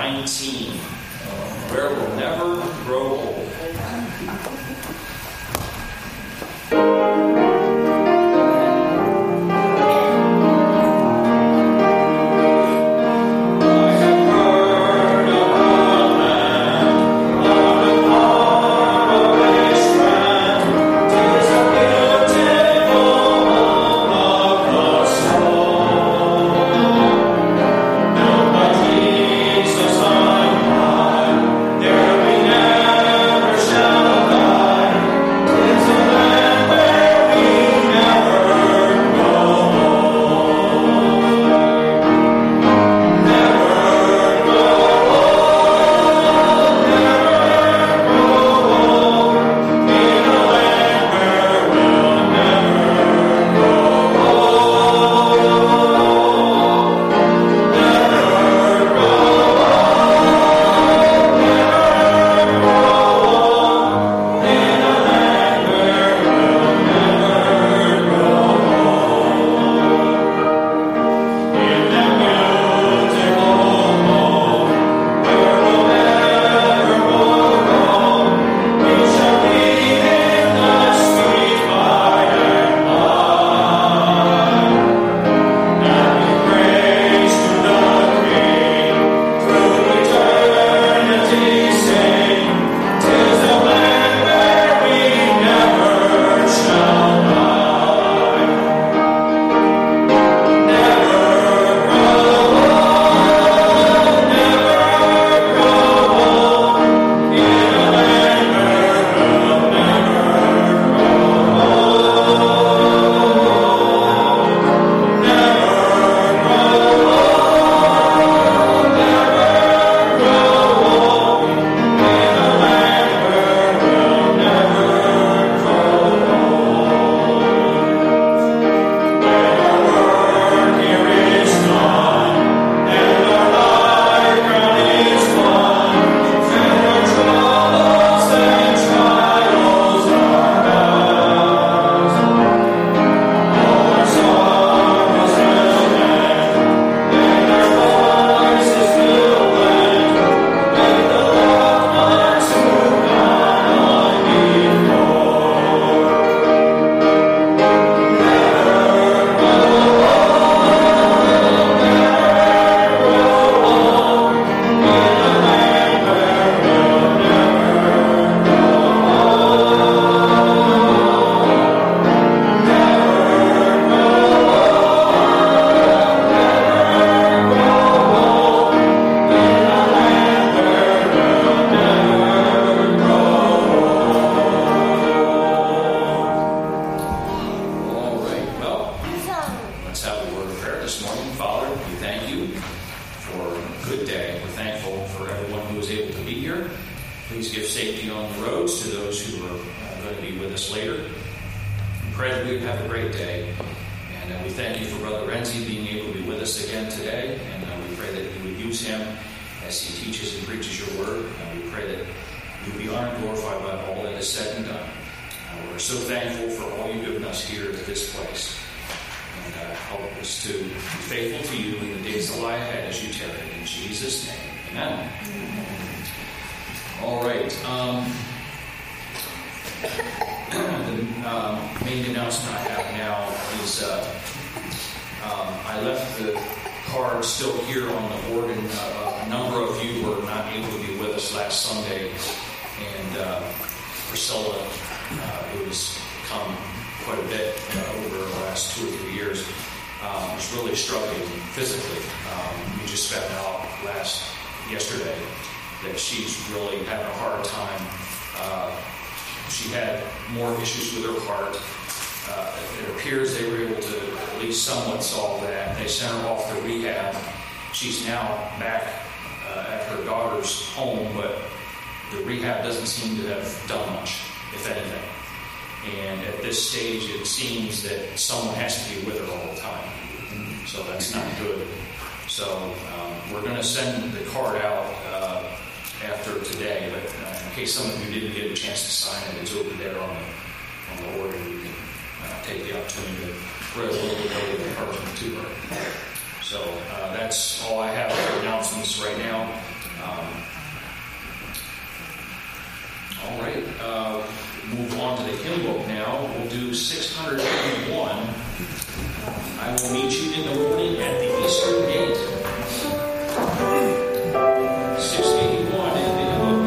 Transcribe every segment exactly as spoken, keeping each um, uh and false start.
nineteen, Where We'll Never Grow Old. She's now back uh, at her daughter's home, but the rehab doesn't seem to have done much, if anything. And at this stage, it seems that someone has to be with her all the time. So that's not good. So um, we're going to send the card out uh, after today, but uh, in case some of you didn't get a chance to sign it, it's over there on the, on the order. You can uh, take the opportunity to write a little bit of encouragement to her. So uh, that's all I have for announcements right now. hymn book now. We'll do six hundred eighty-one. I will meet you in the morning at the eastern gate. six eighty-one in the hymn book.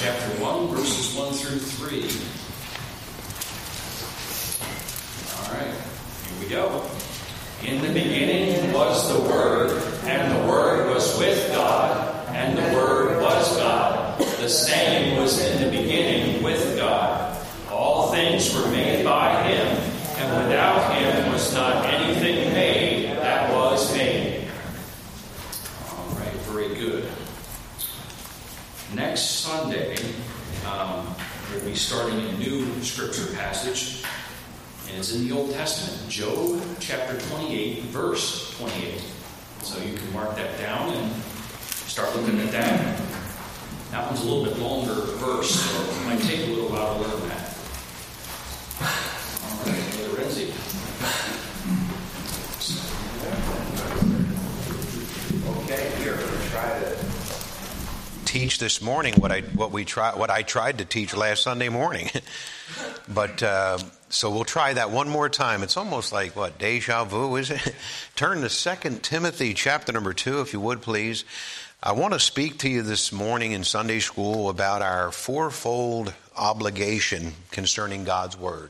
chapter one, verses one through three. All right, here we go. In the beginning was the Word, and the Word was with God, and the Word was God. The same was in the beginning with God. All things were made by Him, and without Him was not anything made that was made. All right, very good. Next Sunday, um, we'll be starting a new scripture passage, and it's in the Old Testament, Job chapter twenty-eight, verse twenty-eight. So you can mark that down and start looking at that. That one's a little bit longer verse, so it might take a little while to learn that. All right, Brother Renzi. Okay, we are going to try to teach this morning what I what we try what I tried to teach last Sunday morning. But uh, so we'll try that one more time. It's almost like what deja vu, is it? Turn to Second Timothy chapter number two, if you would, please. I want to speak to you this morning in Sunday school about our fourfold obligation concerning God's Word.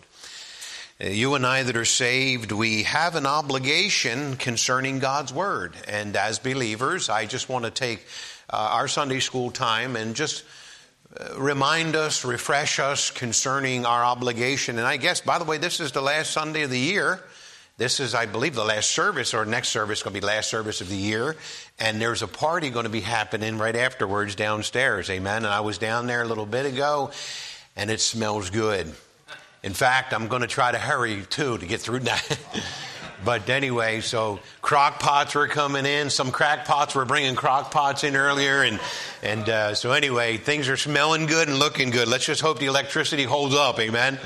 You and I that are saved, we have an obligation concerning God's Word. And as believers, I just want to take uh, our Sunday school time and just uh, remind us, refresh us concerning our obligation. And I guess, by the way, this is the last Sunday of the year. This is, I believe, the last service, or next service is going to be the last service of the year. And there's a party going to be happening right afterwards downstairs. Amen. And I was down there a little bit ago, and it smells good. In fact, I'm going to try to hurry, too, to get through that. But anyway, so crock pots were coming in. Some crack pots were bringing crock pots in earlier. And and uh, so anyway, things are smelling good and looking good. Let's just hope the electricity holds up. Amen.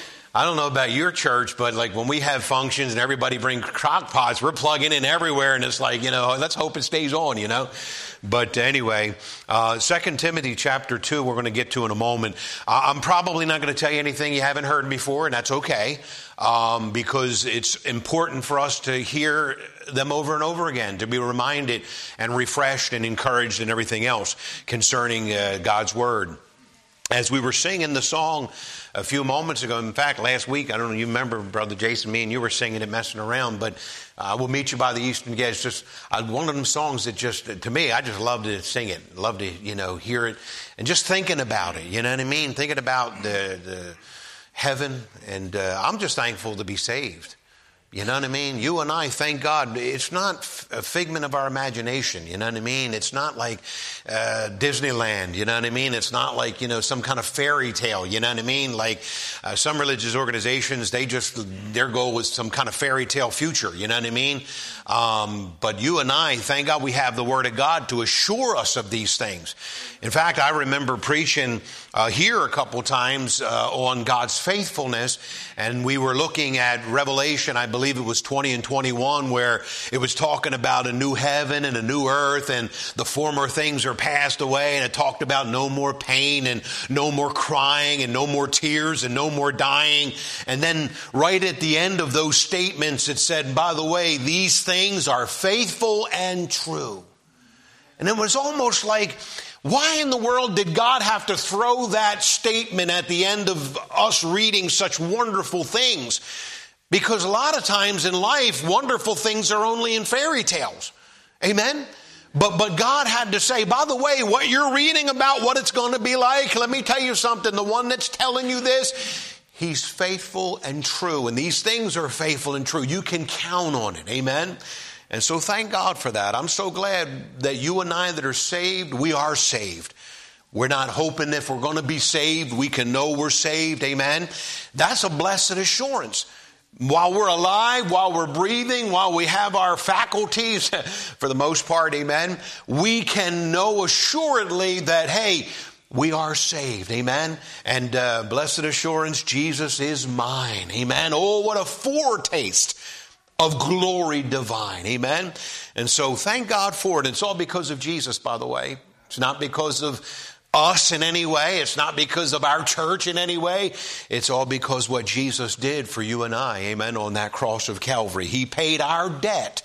I don't know about your church, but like when we have functions and everybody brings crock pots, we're plugging in everywhere, and it's like, you know, let's hope it stays on, you know. But anyway, uh, Second Timothy chapter two, we're going to get to in a moment. Uh, I'm probably not going to tell you anything you haven't heard before, and that's okay, um, because it's important for us to hear them over and over again, to be reminded and refreshed and encouraged and everything else concerning uh, God's Word. As we were singing the song a few moments ago, in fact, last week, I don't know, you remember, Brother Jason, me and you were singing it, messing around, but uh, We'll Meet You by the Eastern Gate. It's just uh, one of them songs that just, to me, I just love to sing it, love to, you know, hear it, and just thinking about it, you know what I mean? Thinking about the, the heaven, and uh, I'm just thankful to be saved. You know what I mean? You and I, thank God, it's not a figment of our imagination. You know what I mean? It's not like uh, Disneyland. You know what I mean? It's not like, you know, some kind of fairy tale. You know what I mean? Like uh, some religious organizations, they just, their goal was some kind of fairy tale future. You know what I mean? Um, but you and I, thank God we have the Word of God to assure us of these things. In fact, I remember preaching uh, here a couple times uh, on God's faithfulness, and we were looking at Revelation, I believe it was twenty and twenty-one, where it was talking about a new heaven and a new earth, and the former things are passed away, and it talked about no more pain and no more crying and no more tears and no more dying. And then right at the end of those statements, it said, by the way, these things are faithful and true. And it was almost like, why in the world did God have to throw that statement at the end of us reading such wonderful things? Because a lot of times in life, wonderful things are only in fairy tales. Amen? But but God had to say, by the way, what you're reading about what it's going to be like, let me tell you something. The one that's telling you this, he's faithful and true. And these things are faithful and true. You can count on it. Amen? And so thank God for that. I'm so glad that you and I that are saved, we are saved. We're not hoping if we're going to be saved, we can know we're saved. Amen? That's a blessed assurance. While we're alive, while we're breathing, while we have our faculties, for the most part, amen, we can know assuredly that, hey, we are saved, amen? And uh, blessed assurance, Jesus is mine, amen? Oh, what a foretaste of glory divine, amen? And so thank God for it. It's all because of Jesus, by the way. It's not because of us in any way. It's not because of our church in any way. It's all because what Jesus did for you and I, amen, on that cross of Calvary. He paid our debt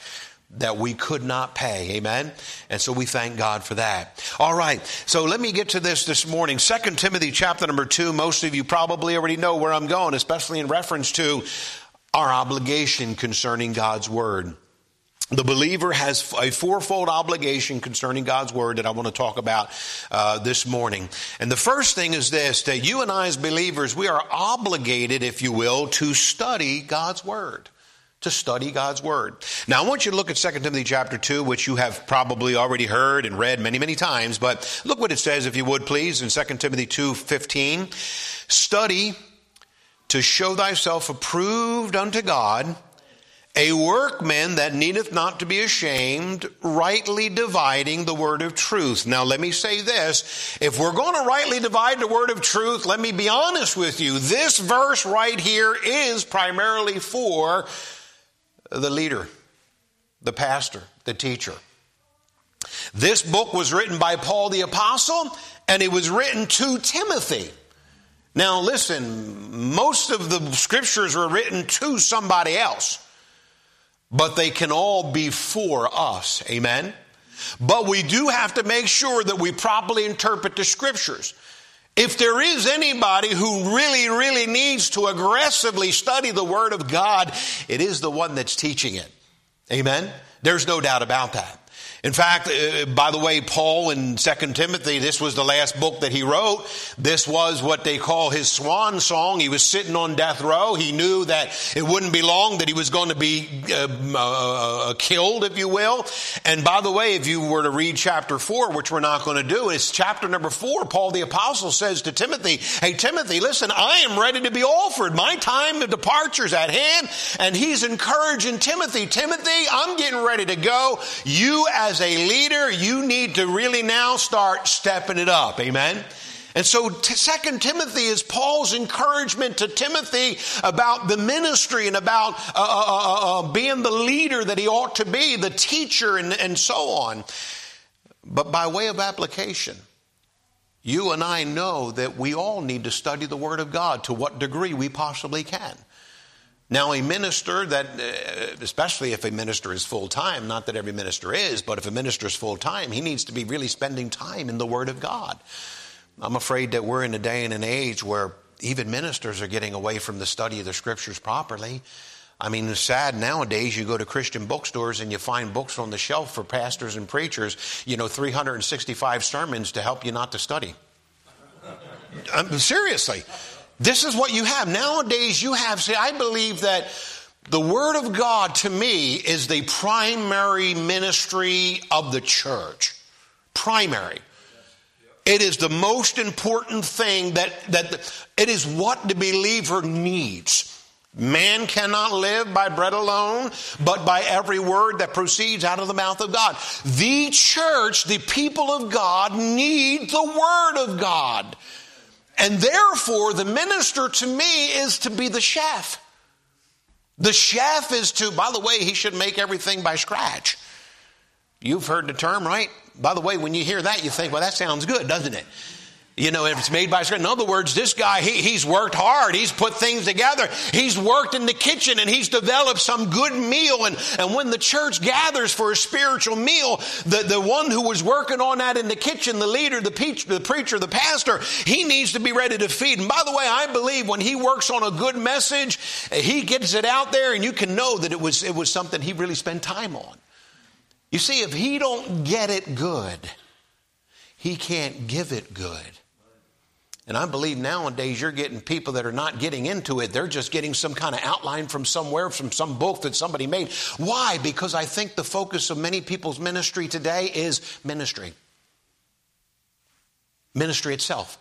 that we could not pay. Amen. And so we thank God for that. All right. So let me get to this this morning. Second Timothy chapter number two. Most of you probably already know where I'm going, especially in reference to our obligation concerning God's word. The believer has a fourfold obligation concerning God's word that I want to talk about uh, this morning. And the first thing is this, that you and I as believers, we are obligated, if you will, to study God's word. To study God's word. Now, I want you to look at Second Timothy chapter two, which you have probably already heard and read many, many times. But look what it says, if you would, please, in Second Timothy two fifteen. Study to show thyself approved unto God, a workman that needeth not to be ashamed, rightly dividing the word of truth. Now, let me say this. If we're going to rightly divide the word of truth, let me be honest with you. This verse right here is primarily for the leader, the pastor, the teacher. This book was written by Paul the Apostle, and it was written to Timothy. Now, listen, most of the scriptures were written to somebody else. But they can all be for us. Amen. But we do have to make sure that we properly interpret the scriptures. If there is anybody who really, really needs to aggressively study the word of God, it is the one that's teaching it. Amen. There's no doubt about that. In fact, uh, by the way, Paul in Second Timothy, this was the last book that he wrote. This was what they call his swan song. He was sitting on death row. He knew that it wouldn't be long that he was going to be uh, uh, killed, if you will. And by the way, if you were to read chapter four, which we're not going to do, it's chapter number four. Paul the Apostle says to Timothy, hey, Timothy, listen, I am ready to be offered. My time of departure is at hand. And he's encouraging Timothy, Timothy, I'm getting ready to go. You as a leader, you need to really now start stepping it up. Amen. And so Second Timothy is Paul's encouragement to Timothy about the ministry and about uh, uh, uh, being the leader that he ought to be, the teacher, and, and so on. But by way of application, you and I know that we all need to study the Word of God to what degree we possibly can. Now, a minister that, especially if a minister is full-time, not that every minister is, but if a minister is full-time, he needs to be really spending time in the Word of God. I'm afraid that we're in a day and an age where even ministers are getting away from the study of the Scriptures properly. I mean, it's sad nowadays. You go to Christian bookstores and you find books on the shelf for pastors and preachers, you know, three hundred sixty-five sermons to help you not to study. Um, seriously. This is what you have. Nowadays you have, see, I believe that the Word of God to me is the primary ministry of the church. Primary. It is the most important thing that, that it is what the believer needs. Man cannot live by bread alone, but by every word that proceeds out of the mouth of God. The church, the people of God, need the Word of God. And therefore, the minister to me is to be the chef. The chef is to, by the way, he should make everything by scratch. You've heard the term, right? By the way, when you hear that, you think, well, that sounds good, doesn't it? You know, if it's made by scratch. In other words, this guy, he, he's worked hard. He's put things together. He's worked in the kitchen and he's developed some good meal. And, and when the church gathers for a spiritual meal, the, the one who was working on that in the kitchen, the leader, the, peach, the preacher, the pastor, he needs to be ready to feed. And by the way, I believe when he works on a good message, he gets it out there and you can know that it was, it was something he really spent time on. You see, if he don't get it good, he can't give it good. And I believe nowadays you're getting people that are not getting into it. They're just getting some kind of outline from somewhere, from some book that somebody made. Why? Because I think the focus of many people's ministry today is ministry. Ministry itself.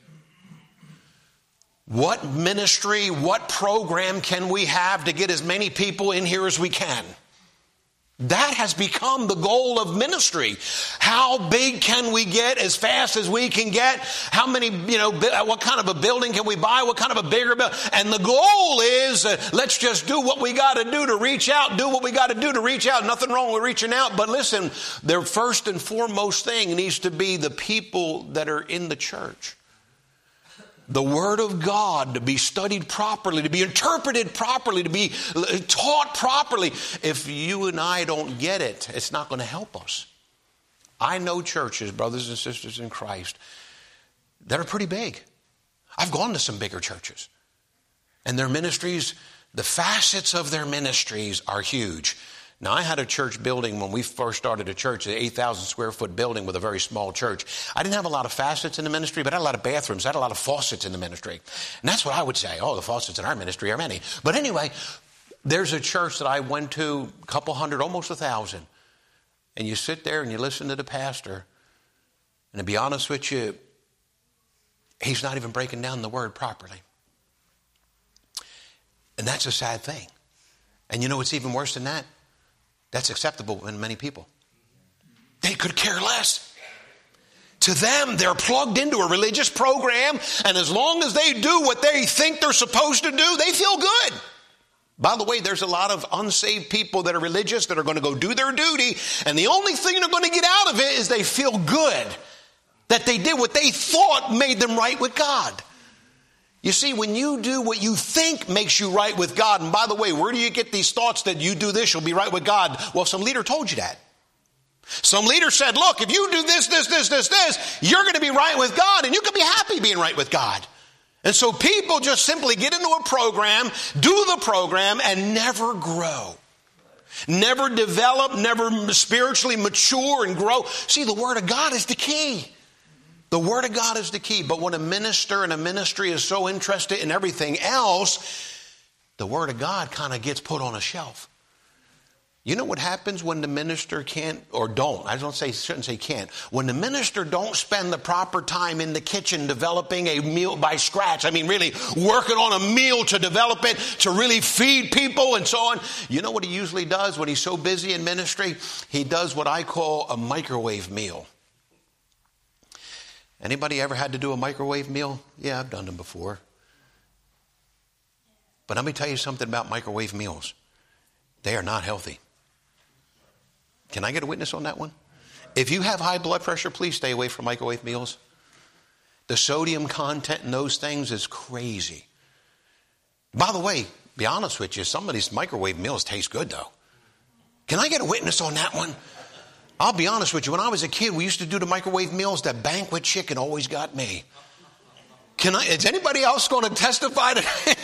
What ministry, what program can we have to get as many people in here as we can? That has become the goal of ministry. How big can we get as fast as we can get? How many, you know, what kind of a building can we buy? What kind of a bigger building? And the goal is, uh, let's just do what we got to do to reach out, do what we got to do to reach out. Nothing wrong with reaching out. But listen, their first and foremost thing needs to be the people that are in the church. The Word of God to be studied properly, to be interpreted properly, to be taught properly. If you and I don't get it, it's not going to help us. I know churches, brothers and sisters in Christ, that are pretty big. I've gone to some bigger churches. And their ministries, the facets of their ministries are huge. Now, I had a church building when we first started a church, an eight thousand square foot building with a very small church. I didn't have a lot of facets in the ministry, but I had a lot of bathrooms. I had a lot of faucets in the ministry. And that's what I would say. Oh, the faucets in our ministry are many. But anyway, there's a church that I went to, a couple hundred, almost a thousand. And you sit there and you listen to the pastor. And to be honest with you, he's not even breaking down the word properly. And that's a sad thing. And you know what's even worse than that? That's acceptable in many people. They could care less. To them, they're plugged into a religious program, and as long as they do what they think they're supposed to do, they feel good. By the way, there's a lot of unsaved people that are religious that are going to go do their duty, and the only thing they're going to get out of it is they feel good that they did what they thought made them right with God. You see, when you do what you think makes you right with God, and by the way, where do you get these thoughts that you do this, you'll be right with God? Well, some leader told you that. Some leader said, look, if you do this, this, this, this, this, you're going to be right with God, and you can be happy being right with God. And so people just simply get into a program, do the program, and never grow. Never develop, never spiritually mature and grow. See, the Word of God is the key. The Word of God is the key. But when a minister and a ministry is so interested in everything else, the Word of God kind of gets put on a shelf. You know what happens when the minister can't or don't? I don't say, shouldn't say can't. When the minister don't spend the proper time in the kitchen developing a meal by scratch, I mean really working on a meal to develop it, to really feed people and so on. You know what he usually does when he's so busy in ministry? He does what I call a microwave meal. Anybody ever had to do a microwave meal? Yeah, I've done them before. But let me tell you something about microwave meals. They are not healthy. Can I get a witness on that one? If you have high blood pressure, please stay away from microwave meals. The sodium content in those things is crazy. By the way, be honest with you, some of these microwave meals taste good though. Can I get a witness on that one? I'll be honest with you. When I was a kid, we used to do the microwave meals. That banquet chicken always got me. Can I? Is anybody else going to testify to?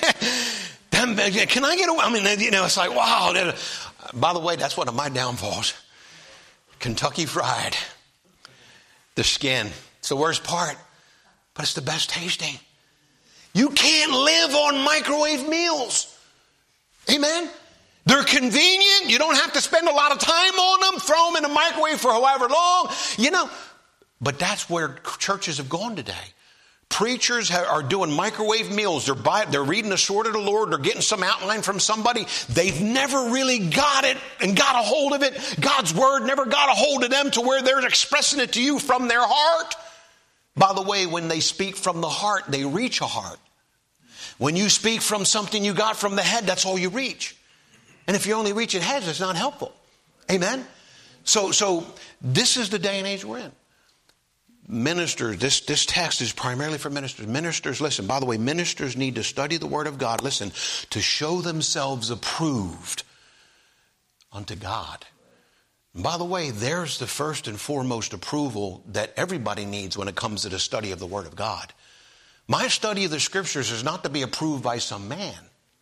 Can I get? A, I mean, you know, it's like wow. By the way, that's one of my downfalls. Kentucky Fried, the skin. It's the worst part, but it's the best tasting. You can't live on microwave meals. Amen. They're convenient. You don't have to spend a lot of time on them. Throw them in the microwave for however long, you know. But that's where churches have gone today. Preachers are doing microwave meals. They're, by, they're reading the sword of the Lord. They're getting some outline from somebody. They've never really got it and got a hold of it. God's word never got a hold of them to where they're expressing it to you from their heart. By the way, when they speak from the heart, they reach a heart. When you speak from something you got from the head, that's all you reach. And if you only reach it heads, it's not helpful. Amen? So, so this is the day and age we're in. Ministers, this, this text is primarily for ministers. Ministers, listen, by the way, ministers need to study the Word of God, listen, to show themselves approved unto God. And by the way, there's the first and foremost approval that everybody needs when it comes to the study of the Word of God. My study of the Scriptures is not to be approved by some man.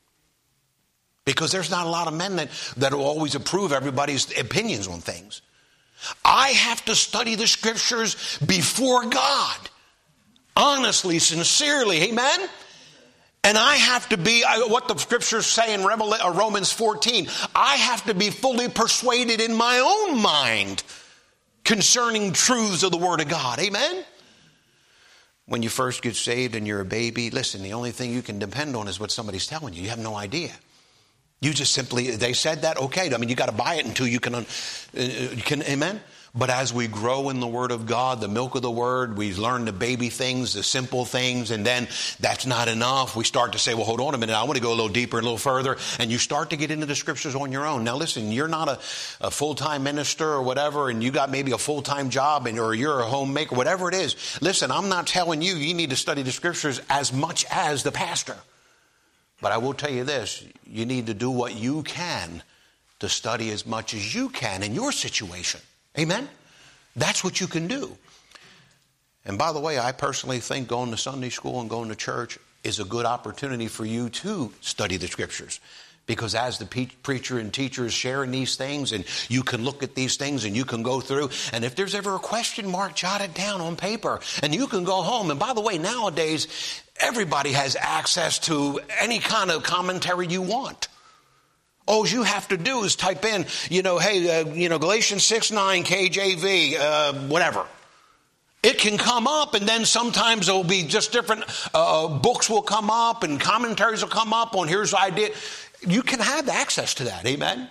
Because there's not a lot of men that, that will always approve everybody's opinions on things. I have to study the Scriptures before God. Honestly, sincerely, amen? And I have to be, what the Scriptures say in Romans fourteen, I have to be fully persuaded in my own mind concerning truths of the Word of God, amen? When you first get saved and you're a baby, listen, the only thing you can depend on is what somebody's telling you. You have no idea. You just simply, they said that, okay. I mean, you got to buy it until you can, uh, you can, amen? But as we grow in the Word of God, the milk of the Word, we learn the baby things, the simple things, and then that's not enough. We start to say, well, hold on a minute, I want to go a little deeper, a little further, and you start to get into the Scriptures on your own. Now listen, you're not a, a full-time minister or whatever, and you got maybe a full-time job, and or you're a homemaker, whatever it is. Listen, I'm not telling you you need to study the Scriptures as much as the pastor. But I will tell you this, you need to do what you can to study as much as you can in your situation. Amen? That's what you can do. And by the way, I personally think going to Sunday school and going to church is a good opportunity for you to study the Scriptures. Because as the pe- preacher and teacher is sharing these things, and you can look at these things and you can go through, and if there's ever a question mark, jot it down on paper, and you can go home. And by the way, nowadays, everybody has access to any kind of commentary you want. All you have to do is type in, you know, hey, uh, you know, Galatians six nine, K J V, uh, whatever. It can come up, and then sometimes it will be just different uh, books will come up, and commentaries will come up on here's the idea. You can have access to that, amen?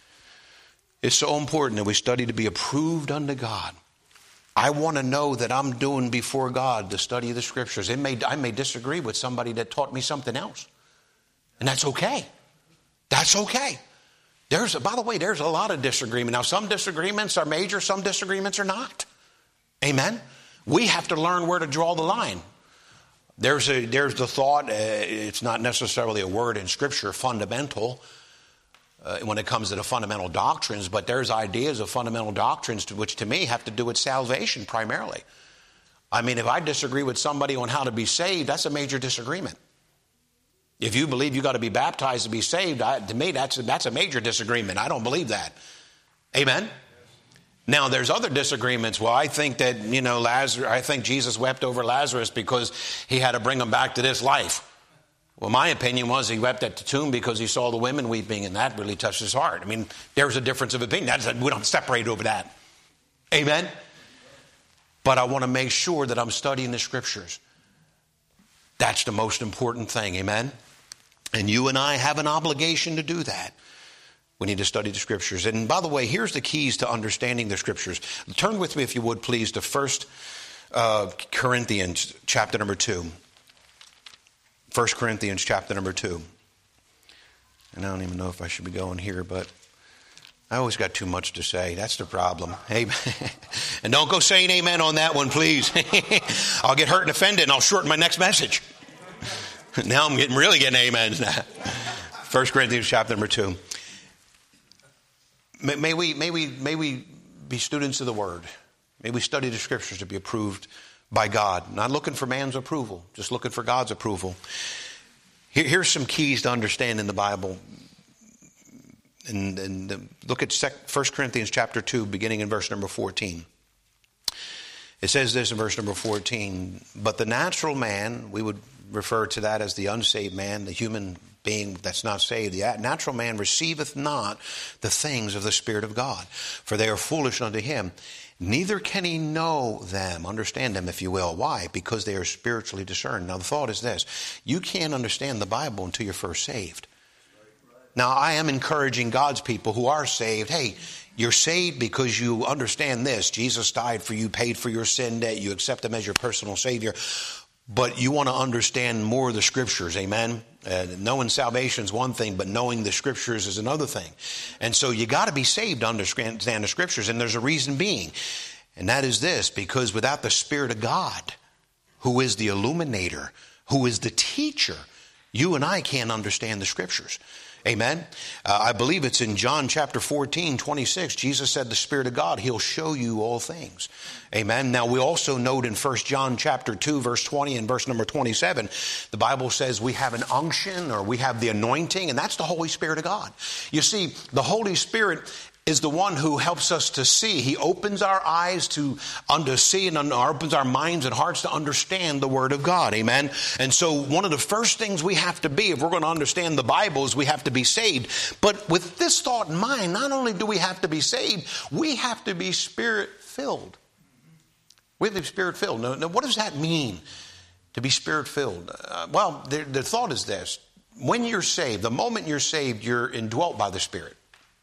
It's so important that we study to be approved unto God. I want to know that I'm doing before God the study of the Scriptures. It may, I may disagree with somebody that taught me something else, and that's okay. That's okay. There's, by the way, there's a lot of disagreement. Now, some disagreements are major, some disagreements are not. Amen? We have to learn where to draw the line. There's a there's the thought, uh, it's not necessarily a word in Scripture, fundamental, uh, when it comes to the fundamental doctrines, but there's ideas of fundamental doctrines to, which to me have to do with salvation primarily. I mean, if I disagree with somebody on how to be saved, that's a major disagreement. If you believe you got to be baptized to be saved, I, to me, that's a, that's a major disagreement. I don't believe that. Amen? Now, there's other disagreements. Well, I think that, you know, Lazarus, I think Jesus wept over Lazarus because he had to bring him back to this life. Well, my opinion was he wept at the tomb because he saw the women weeping, and that really touched his heart. I mean, there's a difference of opinion. That's, we don't separate over that. Amen? But I want to make sure that I'm studying the Scriptures. That's the most important thing. Amen? And you and I have an obligation to do that. We need to study the Scriptures. And by the way, here's the keys to understanding the Scriptures. Turn with me, if you would, please, to First uh, Corinthians chapter number two. First Corinthians chapter number two. And I don't even know if I should be going here, but I always got too much to say. That's the problem. Amen. And don't go saying amen on that one, please. I'll get hurt and offended, and I'll shorten my next message. Now I'm getting really getting amens now. First Corinthians chapter number two. May, may we, may we, may we be students of the Word. May we study the Scriptures to be approved by God. Not looking for man's approval, just looking for God's approval. Here, here's some keys to understanding the Bible. And, and look at First Corinthians chapter two, beginning in verse number fourteen. It says this in verse number fourteen, but the natural man, we would refer to that as the unsaved man, the human being that's not saved. The natural man receiveth not the things of the Spirit of God, for they are foolish unto him. Neither can he know them, understand them, if you will. Why? Because they are spiritually discerned. Now the thought is this, you can't understand the Bible until you're first saved. Now I am encouraging God's people who are saved, hey, you're saved because you understand this. Jesus died for you, paid for your sin debt. You accept him as your personal Savior. But you want to understand more of the Scriptures, amen? Uh, knowing salvation is one thing, but knowing the Scriptures is another thing. And so you got to be saved to understand the Scriptures, and there's a reason being. And that is this, because without the Spirit of God, who is the illuminator, who is the teacher, you and I can't understand the Scriptures. Amen. Uh, I believe it's in John chapter fourteen, twenty-six. Jesus said the Spirit of God, he'll show you all things. Amen. Now we also note in First John chapter two, verse twenty and verse number twenty-seven, the Bible says we have an unction, or we have the anointing, and that's the Holy Spirit of God. You see, the Holy Spirit is the one who helps us to see. He opens our eyes to under see and under, opens our minds and hearts to understand the Word of God. Amen. And so one of the first things we have to be, if we're going to understand the Bible, is we have to be saved. But with this thought in mind, not only do we have to be saved, we have to be Spirit-filled. We have to be Spirit-filled. Now, now what does that mean, to be Spirit-filled? Uh, well, the, the thought is this. When you're saved, the moment you're saved, you're indwelt by the Spirit.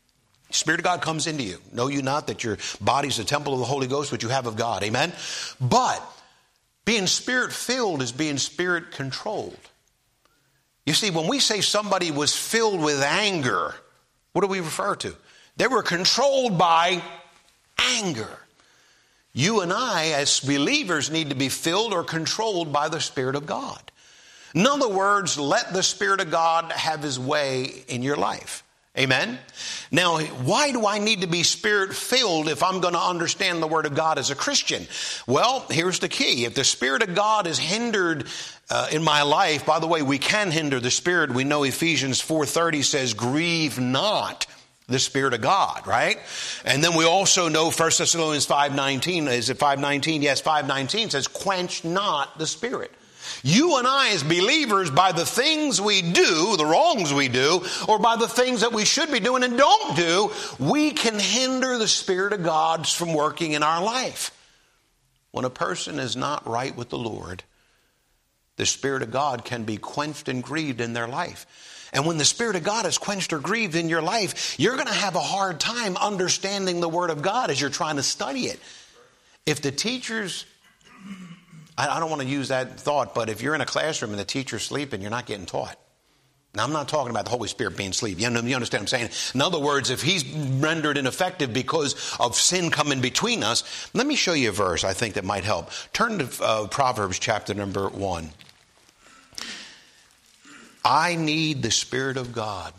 Spirit of God comes into you. Know you not that your body is the temple of the Holy Ghost, which you have of God. Amen? But being Spirit-filled is being Spirit-controlled. You see, when we say somebody was filled with anger, what do we refer to? They were controlled by anger. You and I, as believers, need to be filled or controlled by the Spirit of God. In other words, let the Spirit of God have His way in your life. Amen? Now, why do I need to be Spirit-filled if I'm going to understand the Word of God as a Christian? Well, here's the key. If the Spirit of God is hindered uh, in my life, by the way, we can hinder the Spirit. We know Ephesians four thirty says, grieve not the Spirit of God, right? And then we also know First Thessalonians five nineteen, is it five nineteen? Yes, five nineteen says, quench not the Spirit. You and I as believers, by the things we do, the wrongs we do, or by the things that we should be doing and don't do, we can hinder the Spirit of God from working in our life. When a person is not right with the Lord, the Spirit of God can be quenched and grieved in their life. And when the Spirit of God is quenched or grieved in your life, you're going to have a hard time understanding the Word of God as you're trying to study it. If the teachers... I don't want to use that thought, but if you're in a classroom and the teacher's sleeping, you're not getting taught. Now, I'm not talking about the Holy Spirit being asleep. You understand what I'm saying? In other words, if He's rendered ineffective because of sin coming between us, let me show you a verse I think that might help. Turn to uh, Proverbs chapter number one. I need the Spirit of God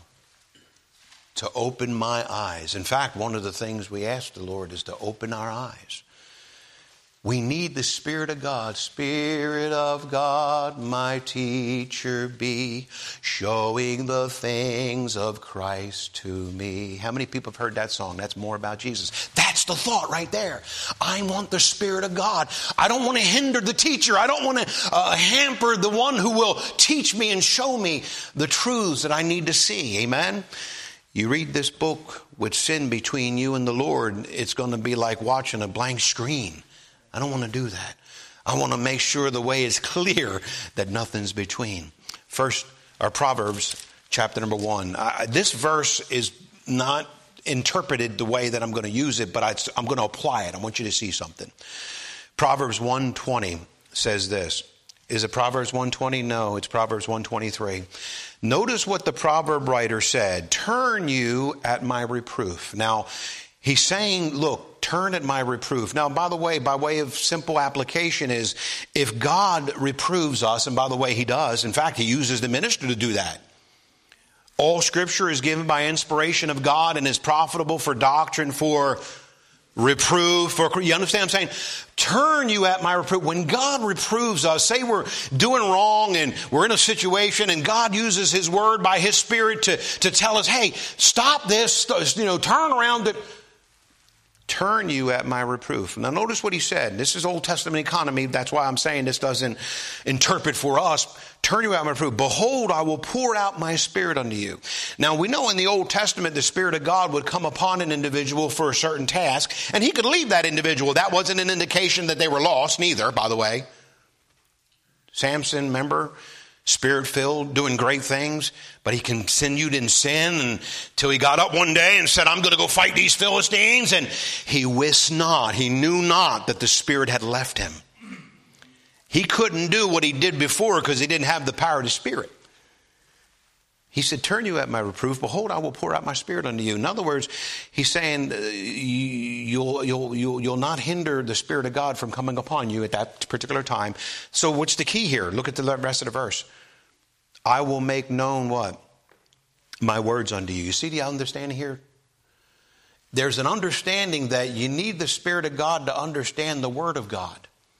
to open my eyes. In fact, one of the things we ask the Lord is to open our eyes. We need the Spirit of God. Spirit of God, my teacher be, showing the things of Christ to me. How many people have heard that song? That's more about Jesus. That's the thought right there. I want the Spirit of God. I don't want to hinder the teacher. I don't want to uh, hamper the one who will teach me and show me the truths that I need to see. Amen? You read this book with sin between you and the Lord, it's going to be like watching a blank screen. I don't want to do that. I want to make sure the way is clear that nothing's between. First, or Proverbs chapter number one. I, this verse is not interpreted the way that I'm going to use it, but I, I'm going to apply it. I want you to see something. Proverbs one twenty says this. Is it Proverbs one twenty? No, it's Proverbs one twenty-three. Notice what the proverb writer said. Turn you at my reproof. Now, he's saying, look, turn at my reproof. Now, by the way, by way of simple application is, if God reproves us, and by the way, He does. In fact, He uses the minister to do that. All Scripture is given by inspiration of God and is profitable for doctrine, for reproof, for, you understand what I'm saying? Turn you at my reproof. When God reproves us, say we're doing wrong and we're in a situation and God uses His word by His Spirit to, to tell us, hey, stop this, you know, turn around it. Turn you at my reproof. Now notice what he said. This is Old Testament economy. That's why I'm saying this doesn't interpret for us. Turn you at my reproof. Behold, I will pour out my Spirit unto you. Now we know in the Old Testament the Spirit of God would come upon an individual for a certain task, and He could leave that individual. That wasn't an indication that they were lost, neither, by the way. Samson, remember? Spirit-filled, doing great things, but he continued in sin until he got up one day and said, I'm going to go fight these Philistines. And he wist not, he knew not that the Spirit had left him. He couldn't do what he did before because he didn't have the power of the Spirit. He said, turn you at my reproof. Behold, I will pour out my Spirit unto you. In other words, he's saying uh, you'll, you'll, you'll, you'll not hinder the Spirit of God from coming upon you at that particular time. So what's the key here? Look at the rest of the verse. I will make known what? My words unto you. You see the understanding here? There's an understanding that you need the Spirit of God to understand the Word of God.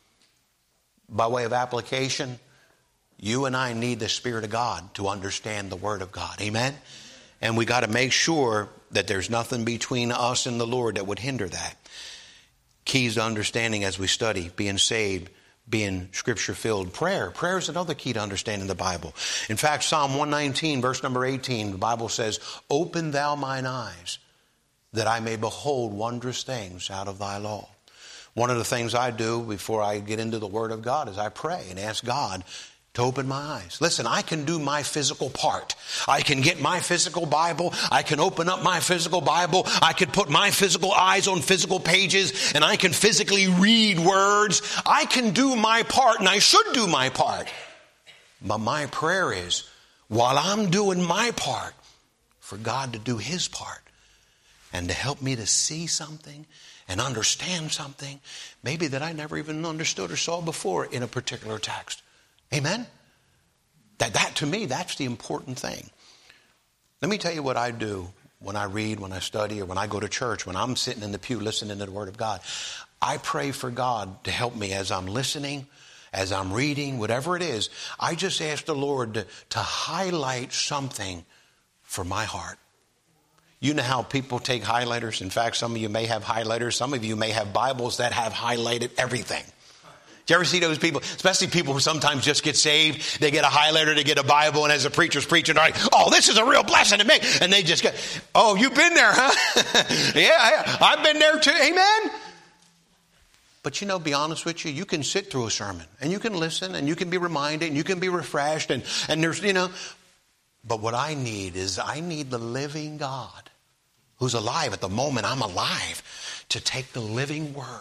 By way of application, you and I need the Spirit of God to understand the Word of God. Amen? And we got to make sure that there's nothing between us and the Lord that would hinder that. Keys to understanding as we study, being saved, being Scripture-filled. Prayer. Prayer is another key to understanding the Bible. In fact, Psalm one nineteen, verse number eighteen, the Bible says, open thou mine eyes, that I may behold wondrous things out of thy law. One of the things I do before I get into the Word of God is I pray and ask God, to open my eyes. Listen, I can do my physical part. I can get my physical Bible. I can open up my physical Bible. I can put my physical eyes on physical pages, and I can physically read words. I can do my part, and I should do my part. But my prayer is, while I'm doing my part, for God to do His part and to help me to see something and understand something maybe that I never even understood or saw before in a particular text. Amen? That, that to me, that's the important thing. Let me tell you what I do when I read, when I study, or when I go to church, when I'm sitting in the pew listening to the Word of God. I pray for God to help me as I'm listening, as I'm reading, whatever it is. I just ask the Lord to, to highlight something for my heart. You know how people take highlighters. In fact, some of you may have highlighters. Some of you may have Bibles that have highlighted everything. Do you ever see those people, especially people who sometimes just get saved? They get a highlighter, they get a Bible, and as the preacher's preaching, they're like, oh, this is a real blessing to me. And they just go, oh, you've been there, huh? yeah, yeah, I've been there too. Amen? But you know, be honest with you, you can sit through a sermon, and you can listen, and you can be reminded, and you can be refreshed, and, and there's, you know. But what I need is I need the living God who's alive at the moment I'm alive to take the living Word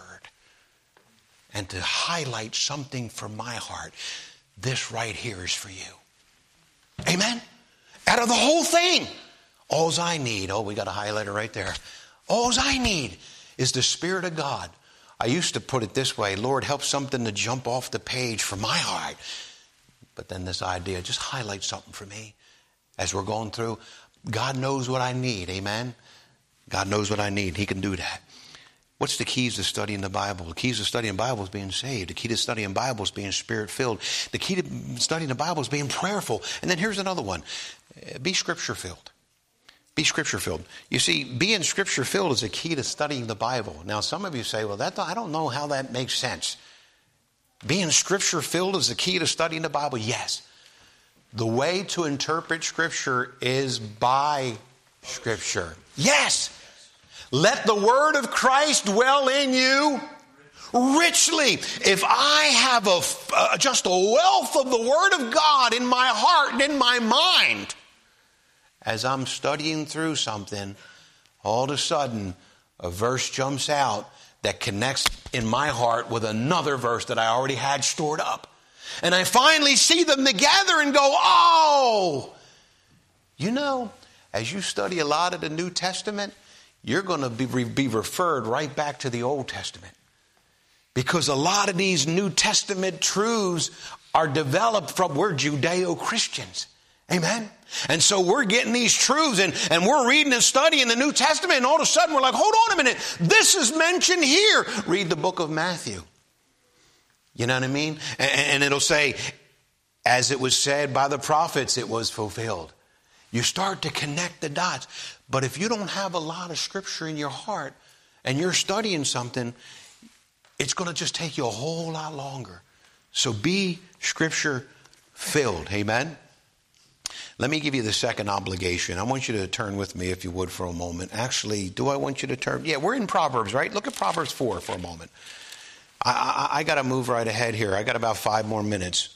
and to highlight something from my heart. This right here is for you. Amen? Out of the whole thing, all I need, oh, we got a highlighter right there. All I need is the Spirit of God. I used to put it this way, Lord, help something to jump off the page for my heart. But then this idea, just highlight something for me. As we're going through, God knows what I need. Amen? God knows what I need. He can do that. What's the keys to studying the Bible? The keys to studying the Bible is being saved. The key to studying the Bible is being Spirit-filled. The key to studying the Bible is being prayerful. And then here's another one. Be Scripture-filled. Be Scripture-filled. You see, being Scripture-filled is a key to studying the Bible. Now, some of you say, well, that I don't know how that makes sense. Being Scripture-filled is the key to studying the Bible? Yes. The way to interpret Scripture is by Scripture. Yes. Let the word of Christ dwell in you richly. If I have a, uh, just a wealth of the word of God in my heart and in my mind, as I'm studying through something, all of a sudden a verse jumps out that connects in my heart with another verse that I already had stored up. And I finally see them together and go, oh, you know, as you study a lot of the New Testament, you're going to be, be referred right back to the Old Testament. Because a lot of these New Testament truths are developed from, we're Judeo-Christians. Amen? And so we're getting these truths and, and we're reading and studying the New Testament, and all of a sudden we're like, hold on a minute, this is mentioned here. Read the book of Matthew. You know what I mean? And, and it'll say, as it was said by the prophets, it was fulfilled. You start to connect the dots. But if you don't have a lot of Scripture in your heart and you're studying something, it's going to just take you a whole lot longer. So be Scripture filled. Amen? Let me give you the second obligation. I want you to turn with me, if you would, for a moment. Actually, do I want you to turn? Yeah, we're in Proverbs, right? Look at Proverbs four for a moment. I, I, I got to move right ahead here. I got about five more minutes.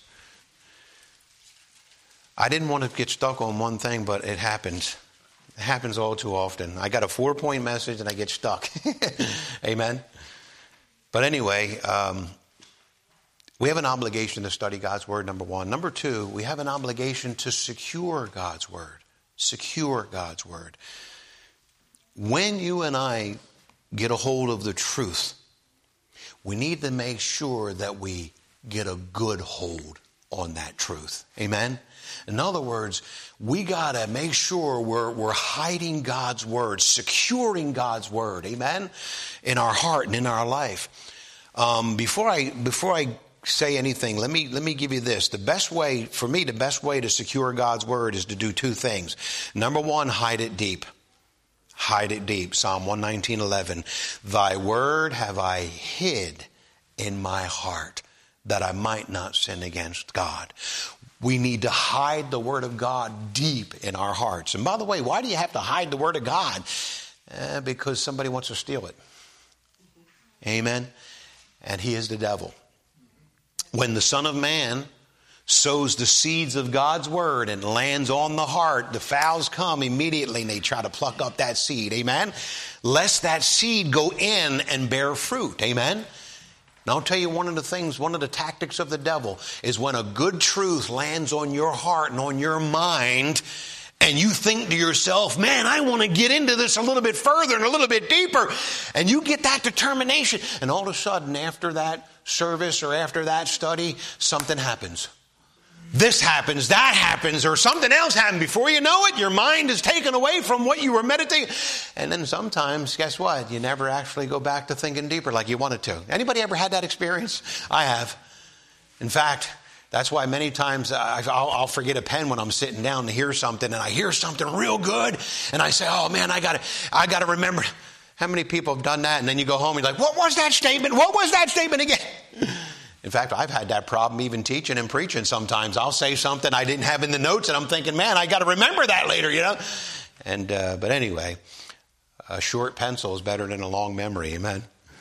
I didn't want to get stuck on one thing, but it happens. It happens all too often. I got a four-point message and I get stuck. Amen? But anyway, um, we have an obligation to study God's Word, number one. Number two, we have an obligation to secure God's Word. Secure God's Word. When you and I get a hold of the truth, we need to make sure that we get a good hold on that truth. Amen? In other words, we got to make sure we're, we're hiding God's Word, securing God's Word, amen, in our heart and in our life. Um, before I before I say anything, let me let me give you this. The best way, for me, the best way to secure God's Word is to do two things. Number one, hide it deep. Hide it deep. Psalm one nineteen, eleven. Thy word have I hid in my heart, that I might not sin against God. We need to hide the Word of God deep in our hearts. And by the way, why do you have to hide the Word of God? Eh, because somebody wants to steal it. Amen? And he is the devil. When the Son of Man sows the seeds of God's word and lands on the heart, the fowls come immediately and they try to pluck up that seed. Amen. Lest that seed go in and bear fruit. Amen. Now I'll tell you one of the things, one of the tactics of the devil is when a good truth lands on your heart and on your mind, and you think to yourself, man, I want to get into this a little bit further and a little bit deeper. And you get that determination. And all of a sudden, after that service or after that study, something happens. This happens, that happens, or something else happens. Before you know it, your mind is taken away from what you were meditating. And then sometimes, guess what? You never actually go back to thinking deeper like you wanted to. Anybody ever had that experience? I have. In fact, that's why many times I'll, I'll forget a pen when I'm sitting down to hear something, and I hear something real good, and I say, oh man, I gotta, I gotta remember. How many people have done that? And then you go home and you're like, what was that statement? What was that statement again? In fact, I've had that problem even teaching and preaching sometimes. I'll say something I didn't have in the notes, and I'm thinking, man, I got to remember that later, you know. And uh, but anyway, a short pencil is better than a long memory. Amen.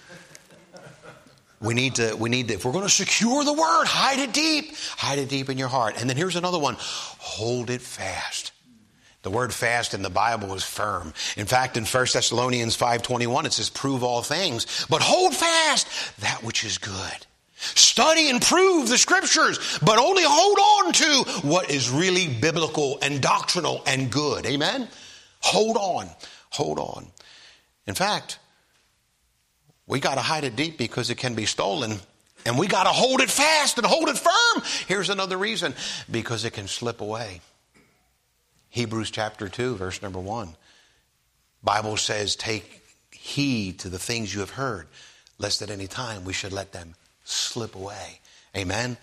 We need to, we need to, if we're going to secure the word, hide it deep. Hide it deep in your heart. And then here's another one. Hold it fast. The word fast in the Bible is firm. In fact, in First Thessalonians five twenty-one, it says, prove all things, but hold fast that which is good. Study and prove the scriptures, but only hold on to what is really biblical and doctrinal and good. Amen? Hold on. Hold on. In fact, we got to hide it deep because it can be stolen. And we got to hold it fast and hold it firm. Here's another reason. Because it can slip away. Hebrews chapter two, verse number one. Bible says, take heed to the things you have heard, lest at any time we should let them slip away. Amen.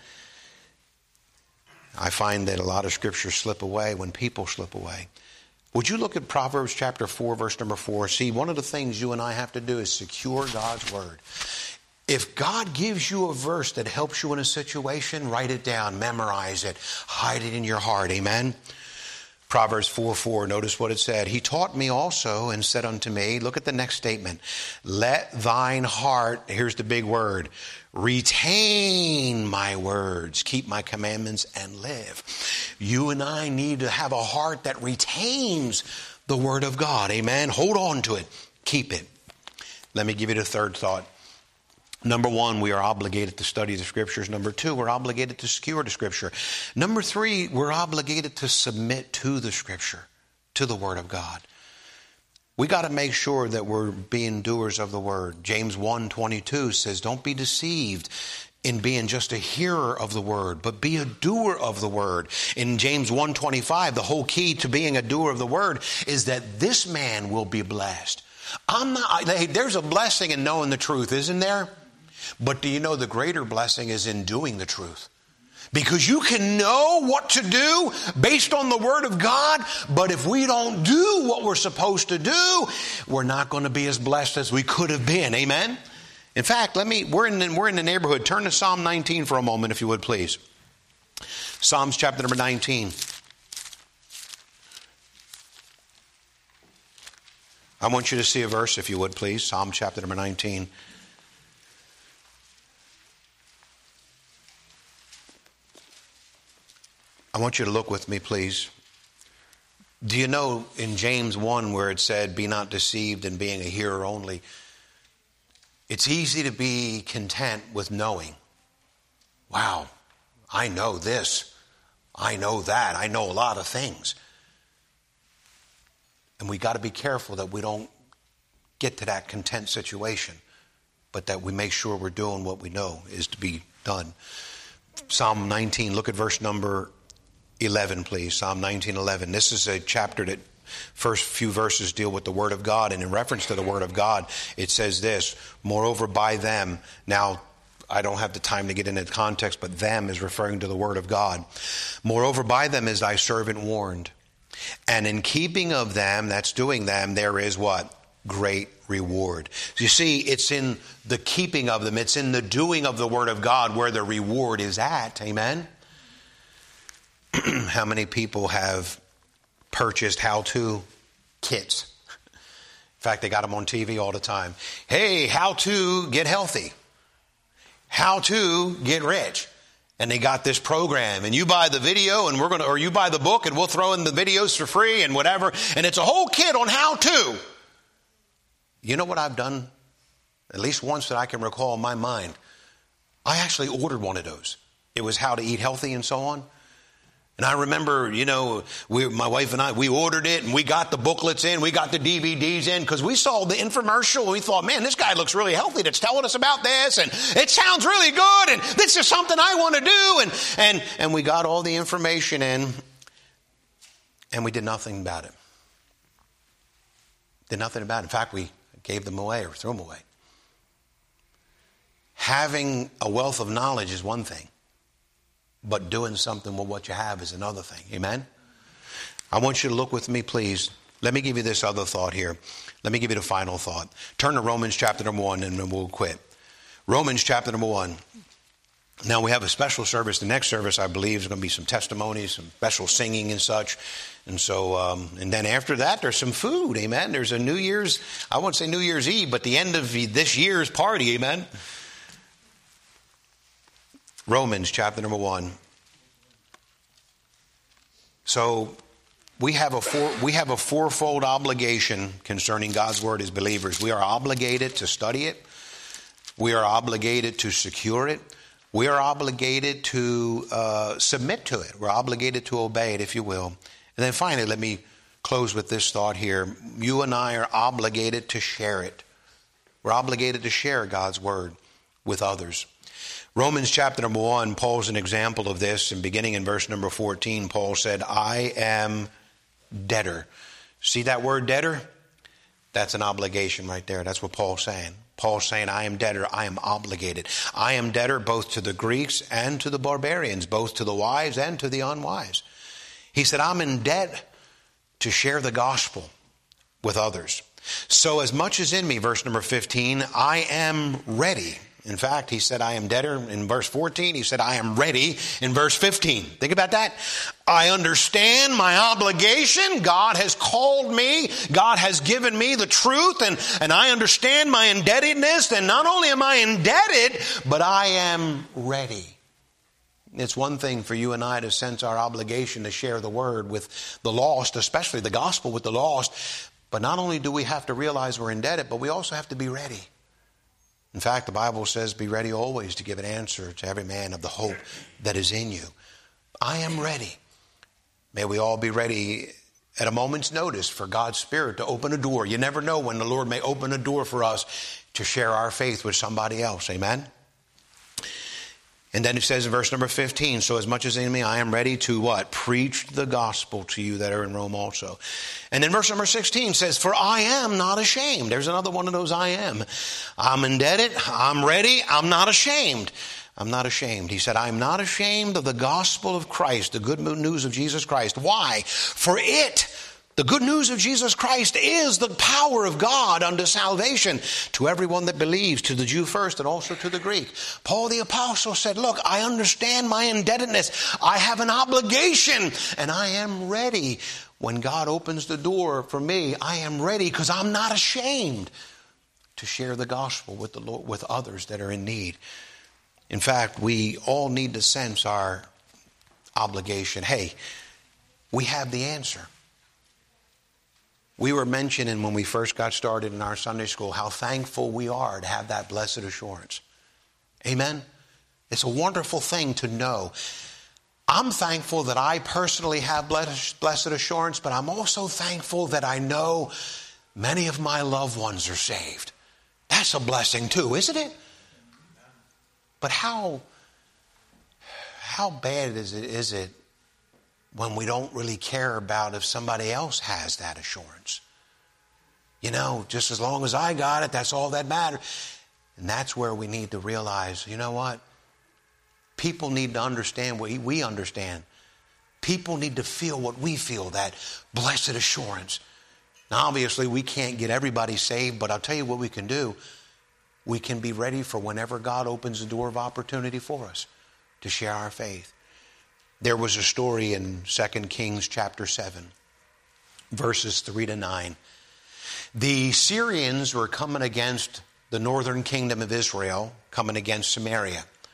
I find that a lot of scriptures slip away when people slip away. Would you look at Proverbs chapter four, verse number four? See, one of the things you and I have to do is secure God's word. If God gives you a verse that helps you in a situation, write it down, memorize it, hide it in your heart. Amen. Proverbs four four, notice what it said. He taught me also and said unto me, look at the next statement. Let thine heart, here's the big word, retain my words, keep my commandments and live. You and I need to have a heart that retains the word of God. Amen. Hold on to it. Keep it. Let me give you the third thought. Number one, we are obligated to study the scriptures. Number two, we're obligated to secure the scripture. Number three, we're obligated to submit to the scripture, to the word of God. We got to make sure that we're being doers of the word. James one twenty-two says, don't be deceived in being just a hearer of the word, but be a doer of the word. In James one twenty-five, the whole key to being a doer of the word is that this man will be blessed. I'm not, hey, there's a blessing in knowing the truth, isn't there? But do you know the greater blessing is in doing the truth? Because you can know what to do based on the word of God, but if we don't do what we're supposed to do, we're not going to be as blessed as we could have been. Amen? In fact, let me, we're in, we're in the neighborhood. Turn to Psalm nineteen for a moment, if you would, please. Psalms chapter number nineteen. I want you to see a verse, if you would, please. Psalm chapter number nineteen. I want you to look with me, please. Do you know in James one where it said, be not deceived in being a hearer only? It's easy to be content with knowing. Wow, I know this. I know that. I know a lot of things. And we got to be careful that we don't get to that content situation, but that we make sure we're doing what we know is to be done. Psalm nineteen, look at verse number eleven, please. Psalm nineteen eleven. This is a chapter that first few verses deal with the word of God. And in reference to the word of God, it says this, moreover by them. Now, I don't have the time to get into the context, but them is referring to the word of God. Moreover by them is thy servant warned. And in keeping of them, that's doing them, there is what? Great reward. You see, it's in the keeping of them. It's in the doing of the word of God where the reward is at. Amen? How many people have purchased how-to kits? In fact, they got them on T V all the time. Hey, how to get healthy. How to get rich. and they got this program, and you buy the video and we're going to, or you buy the book and we'll throw in the videos for free and whatever. And it's a whole kit on how to. You know what I've done? At least once that I can recall in my mind. I actually ordered one of those. It was how to eat healthy and so on. And I remember, you know, we, my wife and I, we ordered it and we got the booklets in, we got the D V Ds in because we saw the infomercial and we thought, man, this guy looks really healthy that's telling us about this and it sounds really good and this is something I want to do. And, and, and we got all the information in and we did nothing about it. Did nothing about it. In fact, we gave them away or threw them away. Having a wealth of knowledge is one thing. But doing something with what you have is another thing. Amen? I want you to look with me, please. Let me give you this other thought here. Let me give you the final thought. Turn to Romans chapter number one and then we'll quit. Romans chapter number one. Now we have a special service. The next service, I believe, is going to be some testimonies, some special singing and such. And so, um, and then after that, there's some food. Amen? There's a New Year's, I won't say New Year's Eve, but the end of this year's party. Amen? Romans chapter number one. So we have a four, we have a fourfold obligation concerning God's word as believers. We are obligated to study it. We are obligated to secure it. We are obligated to uh, submit to it. We're obligated to obey it, if you will. And then finally, let me close with this thought here. You and I are obligated to share it. We're obligated to share God's word with others. Romans chapter number one, Paul's an example of this. And beginning in verse number fourteen, Paul said, I am debtor. See that word debtor? That's an obligation right there. That's what Paul's saying. Paul's saying, I am debtor. I am obligated. I am debtor both to the Greeks and to the barbarians, both to the wise and to the unwise. He said, I'm in debt to share the gospel with others. So as much as in me, verse number fifteen, I am ready. In fact, he said, I am debtor in verse fourteen. He said, I am ready in verse fifteen. Think about that. I understand my obligation. God has called me. God has given me the truth. And, and I understand my indebtedness. And not only am I indebted, but I am ready. It's one thing for you and I to sense our obligation to share the word with the lost, especially the gospel with the lost. But not only do we have to realize we're indebted, but we also have to be ready. In fact, the Bible says, be ready always to give an answer to every man of the hope that is in you. I am ready. May we all be ready at a moment's notice for God's Spirit to open a door. You never know when the Lord may open a door for us to share our faith with somebody else. Amen? And then it says in verse number fifteen, so as much as in me, I am ready to what? Preach the gospel to you that are in Rome also. And then verse number sixteen says, for I am not ashamed. There's another one of those I am. I'm indebted. I'm ready. I'm not ashamed. I'm not ashamed. He said, I'm not ashamed of the gospel of Christ, the good news of Jesus Christ. Why? For it, the good news of Jesus Christ, is the power of God unto salvation to everyone that believes, to the Jew first and also to the Greek. Paul the apostle said, look, I understand my indebtedness. I have an obligation and I am ready. When God opens the door for me, I am ready because I'm not ashamed to share the gospel with the Lord, with others that are in need. In fact, we all need to sense our obligation. Hey, we have the answer. We were mentioning when we first got started in our Sunday school how thankful we are to have that blessed assurance. Amen? It's a wonderful thing to know. I'm thankful that I personally have blessed assurance, but I'm also thankful that I know many of my loved ones are saved. That's a blessing too, isn't it? But how, how bad is it, is it when we don't really care about if somebody else has that assurance? You know, just as long as I got it, that's all that matters. And that's where we need to realize, you know what? People need to understand what we understand. People need to feel what we feel, that blessed assurance. Now, obviously, we can't get everybody saved, but I'll tell you what we can do. We can be ready for whenever God opens the door of opportunity for us to share our faith. There was a story in Second Kings chapter seven, verses three to nine. The Syrians were coming against the northern kingdom of Israel, coming against Samaria.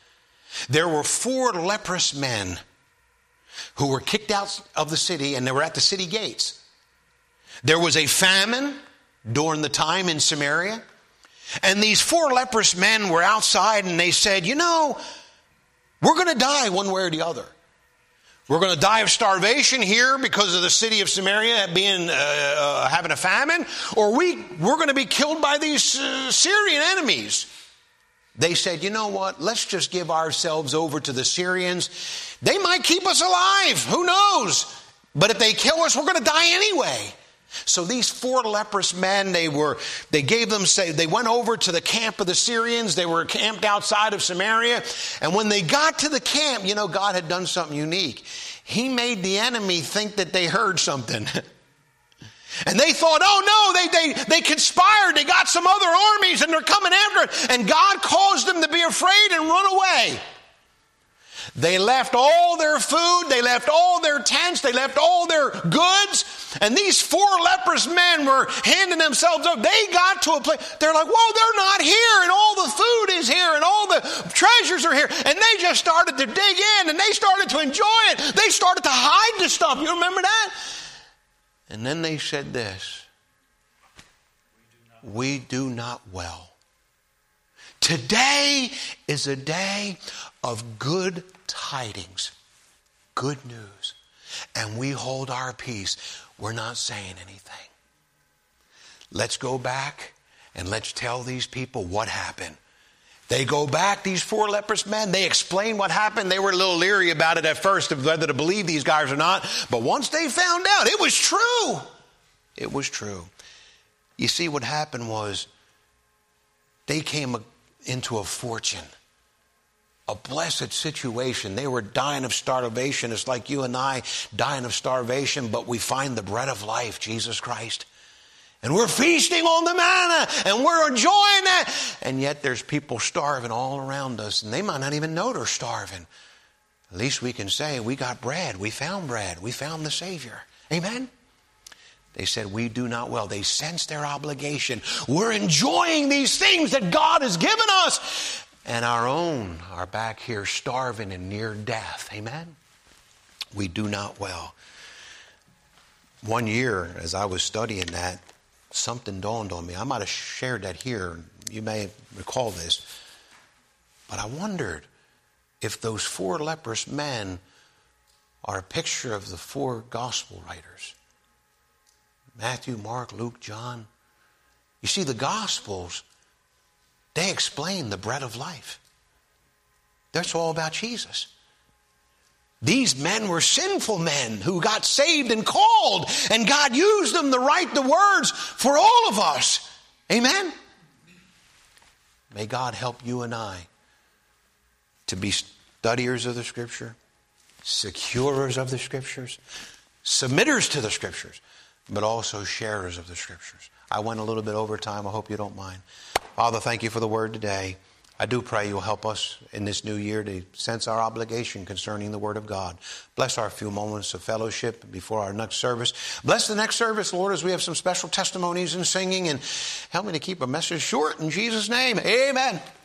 There were four leprous men who were kicked out of the city, and they were at the city gates. There was a famine during the time in Samaria, and these four leprous men were outside, and they said, you know, we're going to die one way or the other. We're going to die of starvation here because of the city of Samaria being uh, uh, having a famine, or we, we're going to be killed by these uh, Syrian enemies. They said, you know what, let's just give ourselves over to the Syrians. They might keep us alive, who knows? But if they kill us, we're going to die anyway. So these four leprous men, they were, they gave them, say, they went over to the camp of the Syrians. They were camped outside of Samaria. And when they got to the camp, you know, God had done something unique. He made the enemy think that they heard something. And they thought, oh no, they, they, they conspired. They got some other armies and they're coming after it. And God caused them to be afraid and run away. They left all their food, they left all their tents, they left all their goods, and these four leprous men were handing themselves up. They got to a place, they're like, whoa, they're not here, and all the food is here, and all the treasures are here. And they just started to dig in, and they started to enjoy it. They started to hide the stuff. You remember that? And then they said this, we do not well. Today is a day of good tidings, good news, and we hold our peace. We're not saying anything. Let's go back and let's tell these people what happened. They go back, these four leprous men, they explain what happened. They were a little leery about it at first, of whether to believe these guys or not, but once they found out, it was true. It was true. You see, what happened was they came into a fortune, a blessed situation. They were dying of starvation. It's like you and I dying of starvation, but we find the bread of life, Jesus Christ. And we're feasting on the manna, and we're enjoying that. And yet there's people starving all around us, and they might not even know they're starving. At least we can say, we got bread. We found bread. We found the Savior. Amen? They said, we do not well. They sensed their obligation. We're enjoying these things that God has given us. And our own are back here starving and near death. Amen? We do not well. One year, as I was studying that, something dawned on me. I might have shared that here. You may recall this. But I wondered if those four leprous men are a picture of the four gospel writers. Matthew, Mark, Luke, John. You see, the Gospels, they explain the bread of life. That's all about Jesus. These men were sinful men who got saved and called, and God used them to write the words for all of us. Amen? May God help you and I to be studiers of the Scripture, securers of the Scriptures, submitters to the Scriptures, but also sharers of the Scriptures. I went a little bit over time. I hope you don't mind. Father, thank you for the word today. I do pray you'll help us in this new year to sense our obligation concerning the Word of God. Bless our few moments of fellowship before our next service. Bless the next service, Lord, as we have some special testimonies and singing. And help me to keep a message short in Jesus' name. Amen.